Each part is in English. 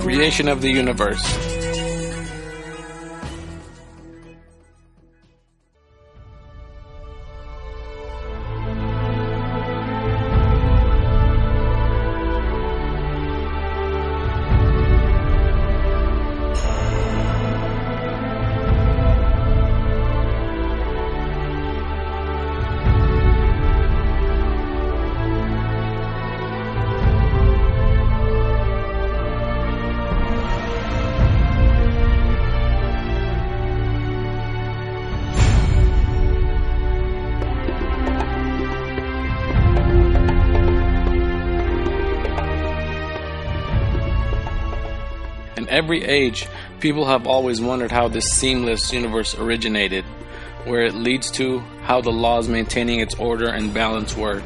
creation of the universe. In every age, people have always wondered how this seamless universe originated, where it leads to, how the laws maintaining its order and balance work.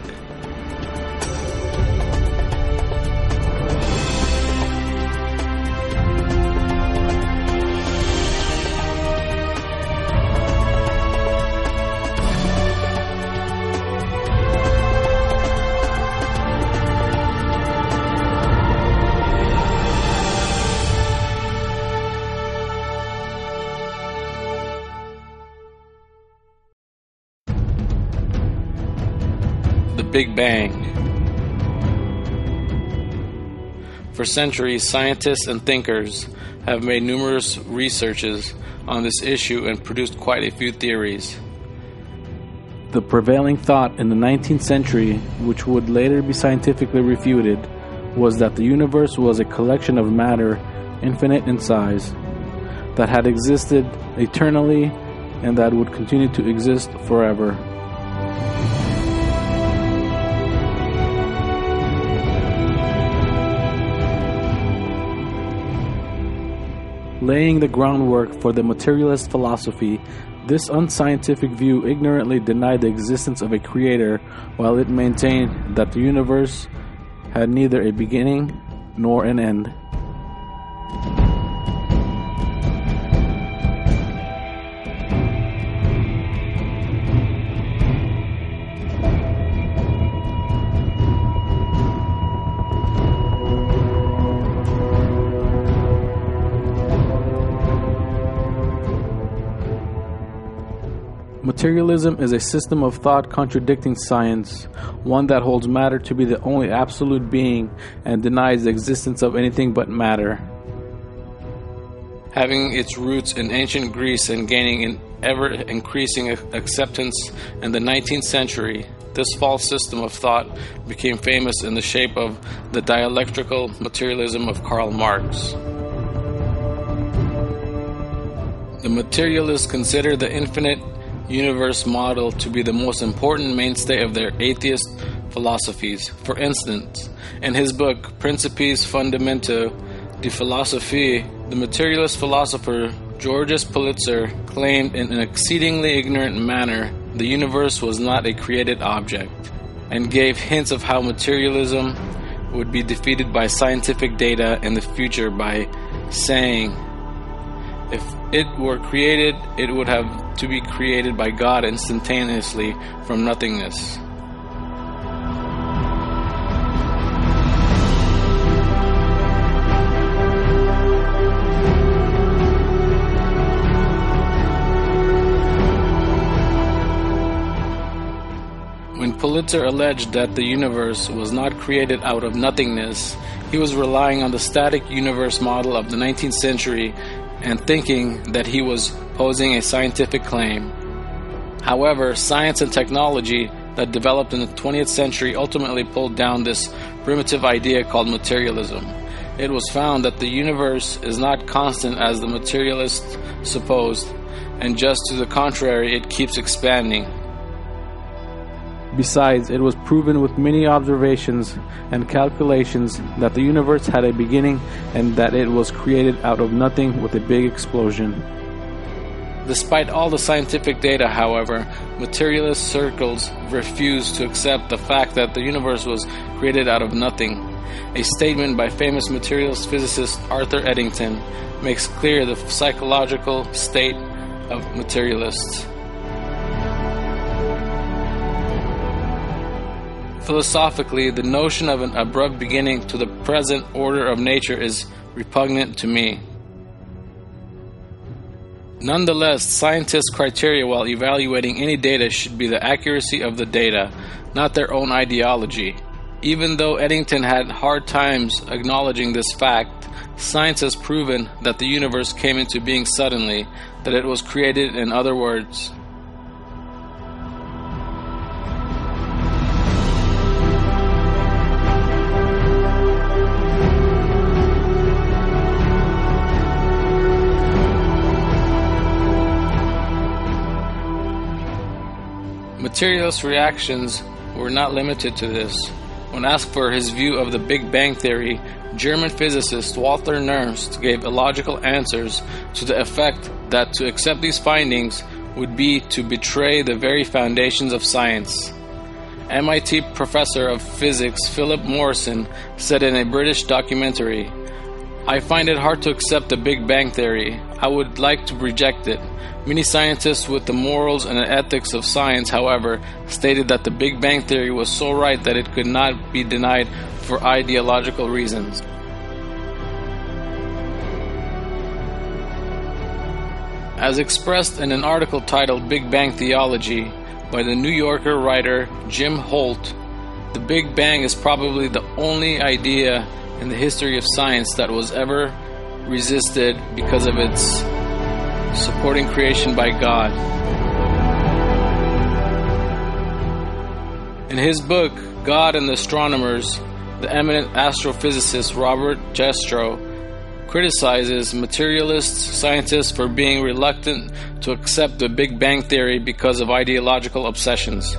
The Big Bang. For centuries, scientists and thinkers have made numerous researches on this issue and produced quite a few theories. The prevailing thought in the 19th century, which would later be scientifically refuted, was that the universe was a collection of matter, infinite in size, that had existed eternally and that would continue to exist forever. Laying the groundwork for the materialist philosophy, this unscientific view ignorantly denied the existence of a creator, while it maintained that the universe had neither a beginning nor an end. Materialism is a system of thought contradicting science, one that holds matter to be the only absolute being and denies the existence of anything but matter. Having its roots in ancient Greece and gaining an ever-increasing acceptance in the 19th century, this false system of thought became famous in the shape of the dialectical materialism of Karl Marx. The materialists consider the infinite universe model to be the most important mainstay of their atheist philosophies. For instance, in his book Principes Fundamenta de Philosophie, the materialist philosopher Georges Pulitzer claimed in an exceedingly ignorant manner the universe was not a created object, and gave hints of how materialism would be defeated by scientific data in the future by saying, if it were created, it would have to be created by God instantaneously from nothingness. When Pulitzer alleged that the universe was not created out of nothingness, he was relying on the static universe model of the 19th century and thinking that he was posing a scientific claim. However, science and technology that developed in the 20th century ultimately pulled down this primitive idea called materialism. It was found that the universe is not constant as the materialists supposed, and just to the contrary, it keeps expanding. Besides, it was proven with many observations and calculations that the universe had a beginning and that it was created out of nothing with a big explosion. Despite all the scientific data, however, materialist circles refuse to accept the fact that the universe was created out of nothing. A statement by famous materialist physicist Arthur Eddington makes clear the psychological state of materialists. Philosophically, the notion of an abrupt beginning to the present order of nature is repugnant to me. Nonetheless, scientists' criteria while evaluating any data should be the accuracy of the data, not their own ideology. Even though Eddington had hard times acknowledging this fact, science has proven that the universe came into being suddenly, that it was created, in other words. Materialist reactions were not limited to this. When asked for his view of the Big Bang Theory, German physicist Walther Nernst gave illogical answers to the effect that to accept these findings would be to betray the very foundations of science. MIT professor of physics Philip Morrison said in a British documentary, "I find it hard to accept the Big Bang Theory. I would like to reject it." Many scientists with the morals and ethics of science, however, stated that the Big Bang Theory was so right that it could not be denied for ideological reasons. As expressed in an article titled Big Bang Theology by the New Yorker writer Jim Holt, the Big Bang is probably the only idea in the history of science that was ever resisted because of its supporting creation by God. In his book, God and the Astronomers, the eminent astrophysicist Robert Jastrow criticizes materialist scientists for being reluctant to accept the Big Bang Theory because of ideological obsessions.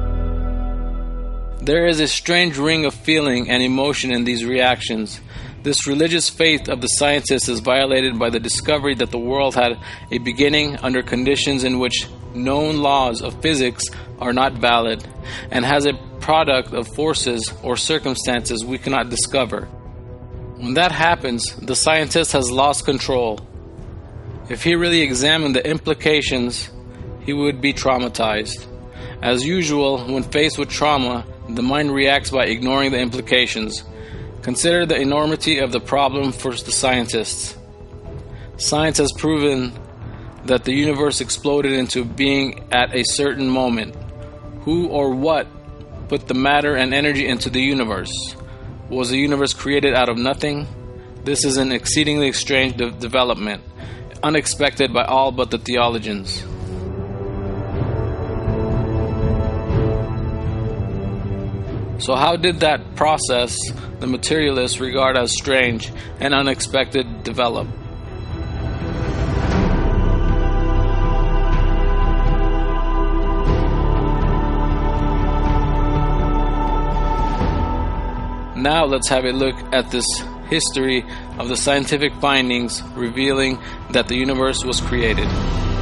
There is a strange ring of feeling and emotion in these reactions. This religious faith of the scientists is violated by the discovery that the world had a beginning under conditions in which known laws of physics are not valid, and has a product of forces or circumstances we cannot discover. When that happens, the scientist has lost control. If he really examined the implications, he would be traumatized. As usual, when faced with trauma, the mind reacts by ignoring the implications. Consider the enormity of the problem for the scientists. Science has proven that the universe exploded into being at a certain moment. Who or what put the matter and energy into the universe? Was the universe created out of nothing? This is an exceedingly strange development, unexpected by all but the theologians. So how did that process the materialists regard as strange and unexpected develop? Now let's have a look at this history of the scientific findings revealing that the universe was created.